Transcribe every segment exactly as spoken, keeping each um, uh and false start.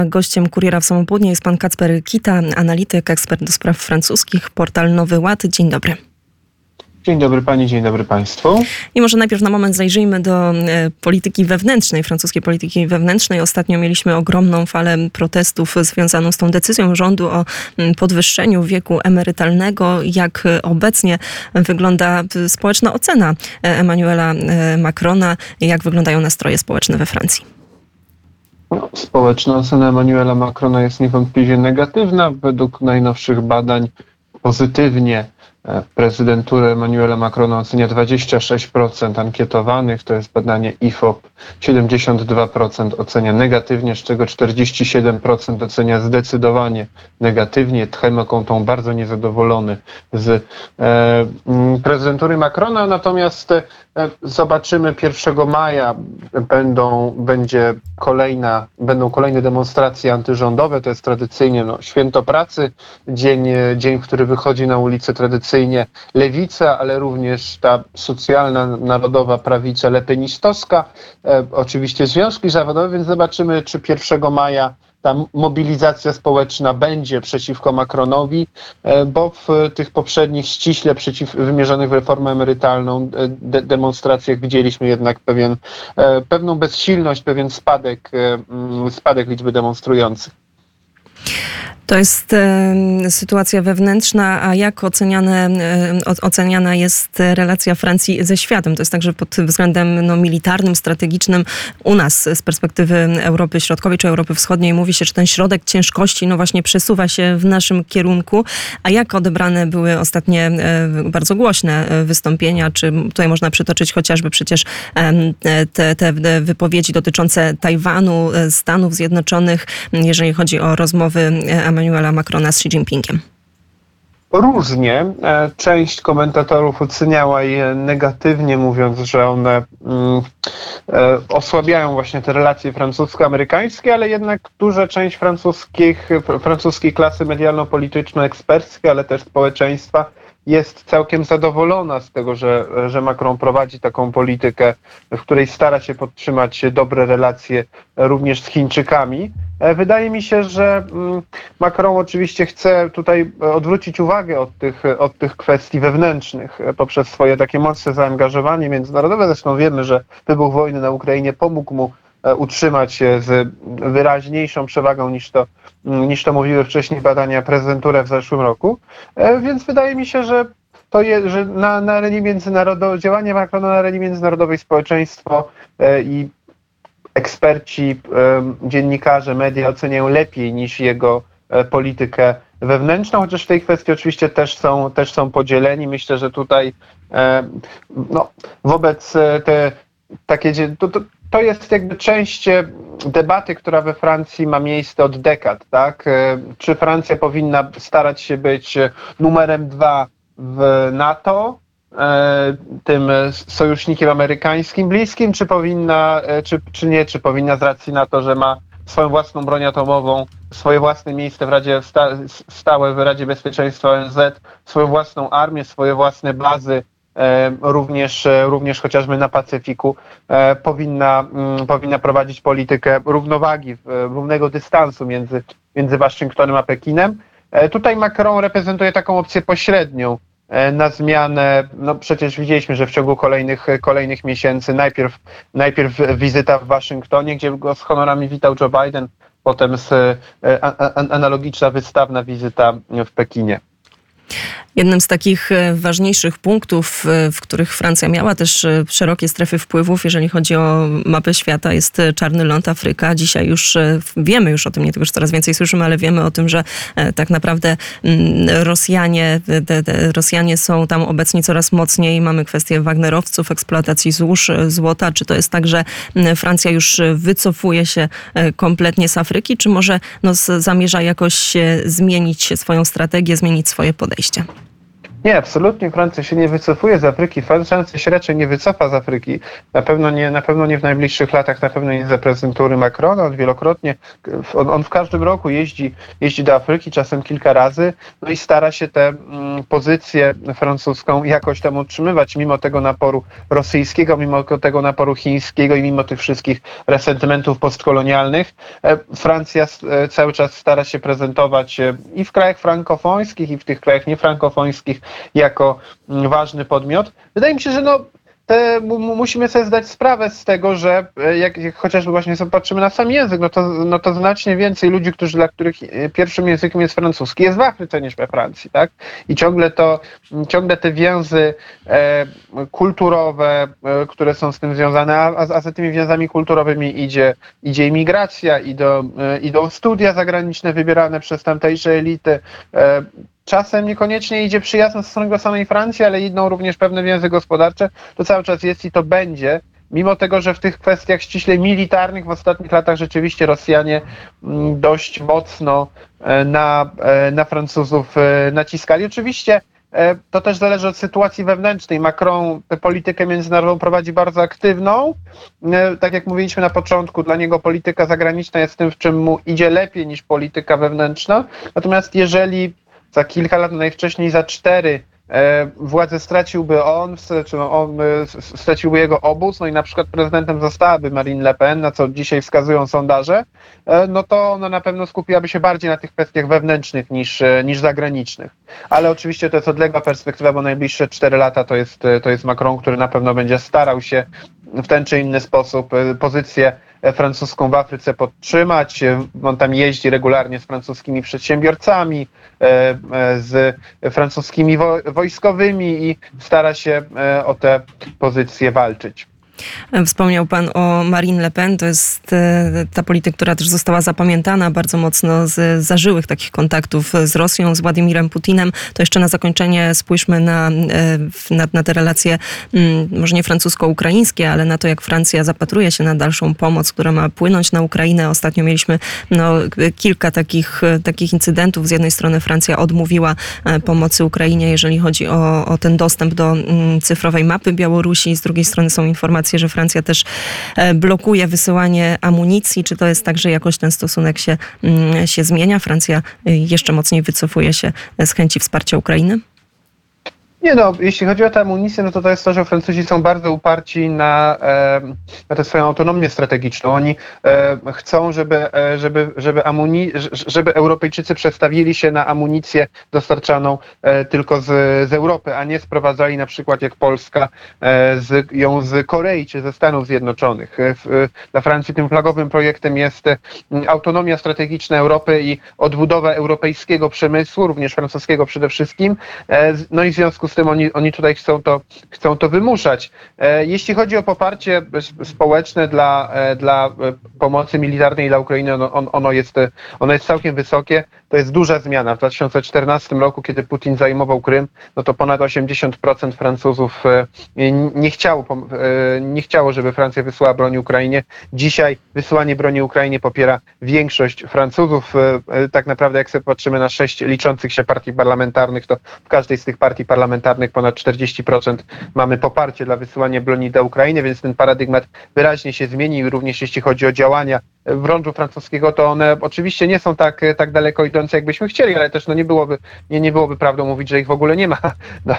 Gościem Kuriera w Samo Południe jest pan Kacper Kita, analityk, ekspert do spraw francuskich, portal Nowy Ład. Dzień dobry. Dzień dobry pani, dzień dobry państwu. I może najpierw na moment zajrzyjmy do polityki wewnętrznej, francuskiej polityki wewnętrznej. Ostatnio mieliśmy ogromną falę protestów związaną z tą decyzją rządu o podwyższeniu wieku emerytalnego. Jak obecnie wygląda społeczna ocena Emmanuela Macrona? Jak wyglądają nastroje społeczne we Francji? No, społeczna ocena Emmanuela Macrona jest niewątpliwie negatywna. Według najnowszych badań pozytywnie prezydenturę Emmanuela Macrona ocenia dwadzieścia sześć procent ankietowanych, to jest badanie I F O P, siedemdziesiąt dwa procent ocenia negatywnie, z czego czterdzieści siedem procent ocenia zdecydowanie negatywnie. Tchem Kontą bardzo niezadowolony z e, prezydentury Macrona, natomiast e, zobaczymy pierwszego maja będą, będzie kolejna, będą kolejne demonstracje antyrządowe, to jest tradycyjnie no, święto pracy, dzień, dzień, w który wychodzi na ulicę tradycyjnie lewica, ale również ta socjalna, narodowa prawica lepenistowska, e, oczywiście związki zawodowe, więc zobaczymy, czy pierwszego maja ta mobilizacja społeczna będzie przeciwko Macronowi, e, bo w tych poprzednich ściśle przeciw, wymierzonych w reformę emerytalną de, demonstracjach widzieliśmy jednak pewien, e, pewną bezsilność, pewien spadek, e, spadek liczby demonstrujących. To jest e, sytuacja wewnętrzna, a jak oceniane, e, oceniana jest relacja Francji ze światem? To jest także pod względem no, militarnym, strategicznym u nas z perspektywy Europy Środkowej czy Europy Wschodniej mówi się, że ten środek ciężkości no właśnie przesuwa się w naszym kierunku. A jak odebrane były ostatnie e, bardzo głośne wystąpienia? Czy tutaj można przytoczyć chociażby przecież e, te, te wypowiedzi dotyczące Tajwanu, Stanów Zjednoczonych, jeżeli chodzi o rozmowy Emmanuela Macrona z Xi Jinpingiem? Różnie. Część komentatorów oceniała je negatywnie, mówiąc, że one mm, osłabiają właśnie te relacje francusko-amerykańskie, ale jednak duża część francuskich, francuskiej klasy medialno-polityczno-eksperckiej, ale też społeczeństwa jest całkiem zadowolona z tego, że, że Macron prowadzi taką politykę, w której stara się podtrzymać dobre relacje również z Chińczykami. Wydaje mi się, że Macron oczywiście chce tutaj odwrócić uwagę od tych, od tych kwestii wewnętrznych poprzez swoje takie mocne zaangażowanie międzynarodowe. Zresztą wiemy, że wybuch wojny na Ukrainie pomógł mu utrzymać się z wyraźniejszą przewagą niż to, niż to mówiły wcześniej badania prezydentury w zeszłym roku. Więc wydaje mi się, że to jest, że na, na arenie międzynarodowej, działanie Macrona na arenie międzynarodowej społeczeństwo i eksperci, dziennikarze, media oceniają lepiej niż jego politykę wewnętrzną, chociaż w tej kwestii oczywiście też są, też są podzieleni. Myślę, że tutaj no, wobec te takie... To, to, To jest jakby część debaty, która we Francji ma miejsce od dekad, tak? Czy Francja powinna starać się być numerem dwa w NATO, tym sojusznikiem amerykańskim bliskim, czy powinna, czy, czy nie, czy powinna z racji na to, że ma swoją własną broń atomową, swoje własne miejsce w Radzie stałe w Radzie Bezpieczeństwa O N Z, swoją własną armię, swoje własne bazy, również, również chociażby na Pacyfiku, powinna, powinna prowadzić politykę równowagi, równego dystansu między, między Waszyngtonem a Pekinem. Tutaj Macron reprezentuje taką opcję pośrednią na zmianę, no przecież widzieliśmy, że w ciągu kolejnych, kolejnych miesięcy najpierw, najpierw wizyta w Waszyngtonie, gdzie go z honorami witał Joe Biden, potem z, a, a, analogiczna wystawna wizyta w Pekinie. Jednym z takich ważniejszych punktów, w których Francja miała też szerokie strefy wpływów, jeżeli chodzi o mapę świata, jest Czarny Ląd, Afryka. Dzisiaj już wiemy już o tym, nie tylko, że coraz więcej słyszymy, ale wiemy o tym, że tak naprawdę Rosjanie, te, te Rosjanie są tam obecni coraz mocniej. Mamy kwestię wagnerowców, eksploatacji złóż złota. Czy to jest tak, że Francja już wycofuje się kompletnie z Afryki, czy może no, zamierza jakoś zmienić swoją strategię, zmienić swoje podejście? Nie, absolutnie Francja się nie wycofuje z Afryki. Francja się raczej nie wycofa z Afryki. Na pewno nie, na pewno nie w najbliższych latach, na pewno nie za prezydentury Macrona. On wielokrotnie, on, on w każdym roku jeździ, jeździ do Afryki, czasem kilka razy, no i stara się tę mm, pozycję francuską jakoś tam utrzymywać, mimo tego naporu rosyjskiego, mimo tego naporu chińskiego i mimo tych wszystkich resentymentów postkolonialnych. Francja cały czas stara się prezentować i w krajach frankofońskich, i w tych krajach niefrankofońskich jako ważny podmiot. Wydaje mi się, że no, te, musimy sobie zdać sprawę z tego, że jak, jak chociażby właśnie sobie patrzymy na sam język, no to, no to znacznie więcej ludzi, którzy, dla których pierwszym językiem jest francuski, jest w Afryce niż we Francji, tak? I ciągle to, ciągle te więzy e, kulturowe, e, które są z tym związane, a, a za tymi więzami kulturowymi idzie, idzie imigracja, idą, e, idą studia zagraniczne wybierane przez tamtejsze elity. E, Czasem niekoniecznie idzie przyjazne stosunek do samej Francji, ale idą również pewne więzy gospodarcze. To cały czas jest i to będzie. Mimo tego, że w tych kwestiach ściśle militarnych w ostatnich latach rzeczywiście Rosjanie dość mocno na, na Francuzów naciskali. Oczywiście to też zależy od sytuacji wewnętrznej. Macron tę politykę międzynarodową prowadzi bardzo aktywną. Tak jak mówiliśmy na początku, dla niego polityka zagraniczna jest tym, w czym mu idzie lepiej niż polityka wewnętrzna. Natomiast jeżeli za kilka lat, najwcześniej za cztery, e, władzę straciłby on, czy no on e, straciłby jego obóz, no i na przykład prezydentem zostałaby Marine Le Pen, na co dzisiaj wskazują sondaże, e, no to ona na pewno skupiłaby się bardziej na tych kwestiach wewnętrznych niż, e, niż zagranicznych. Ale oczywiście to jest odległa perspektywa, bo najbliższe cztery lata to jest, to jest Macron, który na pewno będzie starał się w ten czy inny sposób e, pozycję francuską w Afryce podtrzymać. On tam jeździ regularnie z francuskimi przedsiębiorcami, z francuskimi wojskowymi i stara się o te pozycje walczyć. Wspomniał pan o Marine Le Pen, to jest ta polityk, która też została zapamiętana bardzo mocno z zażyłych takich kontaktów z Rosją, z Władimirem Putinem. To jeszcze na zakończenie spójrzmy na, na, na te relacje, może nie francusko-ukraińskie, ale na to, jak Francja zapatruje się na dalszą pomoc, która ma płynąć na Ukrainę. Ostatnio mieliśmy no, kilka takich, takich incydentów. Z jednej strony Francja odmówiła pomocy Ukrainie, jeżeli chodzi o, o ten dostęp do cyfrowej mapy Białorusi. Z drugiej strony są informacje, że Francja też blokuje wysyłanie amunicji. Czy to jest tak, że jakoś ten stosunek się, się zmienia? Francja jeszcze mocniej wycofuje się z chęci wsparcia Ukrainy? Nie no, jeśli chodzi o tę amunicję, no to to jest to, że Francuzi są bardzo uparci na, na tę swoją autonomię strategiczną. Oni chcą, żeby, żeby, żeby, amuni- żeby Europejczycy przestawili się na amunicję dostarczaną tylko z, z Europy, a nie sprowadzali na przykład jak Polska z, ją z Korei czy ze Stanów Zjednoczonych. Dla Francji tym flagowym projektem jest autonomia strategiczna Europy i odbudowa europejskiego przemysłu, również francuskiego przede wszystkim. No i w związku z tym oni, oni tutaj chcą to, chcą to wymuszać. Jeśli chodzi o poparcie społeczne dla, dla pomocy militarnej dla Ukrainy, ono, ono, jest, ono jest całkiem wysokie. To jest duża zmiana. W dwa tysiące czternastym roku, kiedy Putin zajmował Krym, no to ponad osiemdziesiąt procent Francuzów nie chciało, nie chciało, żeby Francja wysyłała broń Ukrainie. Dzisiaj wysyłanie broni Ukrainie popiera większość Francuzów. Tak naprawdę jak sobie patrzymy na sześć liczących się partii parlamentarnych, to w każdej z tych partii parlamentarnych ponad czterdzieści procent mamy poparcie dla wysyłania broni do Ukrainy, więc ten paradygmat wyraźnie się zmienił, również jeśli chodzi o działania w orężu francuskiego, to one oczywiście nie są tak, tak daleko idące, jakbyśmy chcieli, ale też no nie byłoby, nie, nie byłoby prawdą mówić, że ich w ogóle nie ma. No,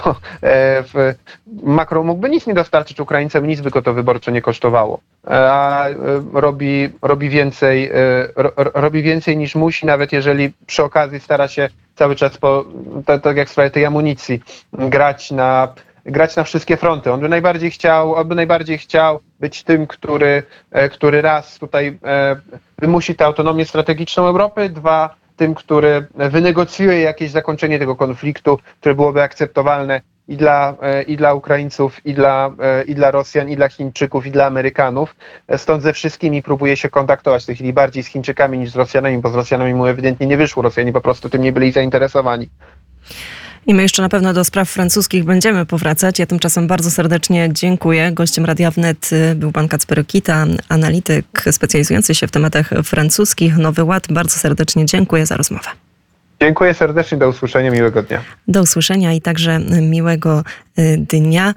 e, Macron mógłby nic nie dostarczyć Ukraińcom, nic by go to wyborczo nie kosztowało. A e, robi, robi, więcej, e, ro, robi więcej niż musi, nawet jeżeli przy okazji stara się cały czas, po, tak, tak jak w sprawie tej amunicji, grać na grać na wszystkie fronty. On by najbardziej chciał, on by najbardziej chciał być tym, który, który raz tutaj wymusi tę autonomię strategiczną Europy, dwa, tym, który wynegocjuje jakieś zakończenie tego konfliktu, które byłoby akceptowalne i dla, i dla Ukraińców, i dla, i dla Rosjan, i dla Chińczyków, i dla Amerykanów. Stąd ze wszystkimi próbuje się kontaktować w tej chwili bardziej z Chińczykami niż z Rosjanami, bo z Rosjanami mu ewidentnie nie wyszło. Rosjanie po prostu tym nie byli zainteresowani. I my jeszcze na pewno do spraw francuskich będziemy powracać. Ja tymczasem bardzo serdecznie dziękuję. Gościem Radia Wnet był pan Kacper Kita, analityk specjalizujący się w tematach francuskich. Nowy Ład. Bardzo serdecznie dziękuję za rozmowę. Dziękuję serdecznie, do usłyszenia, miłego dnia. Do usłyszenia i także miłego dnia.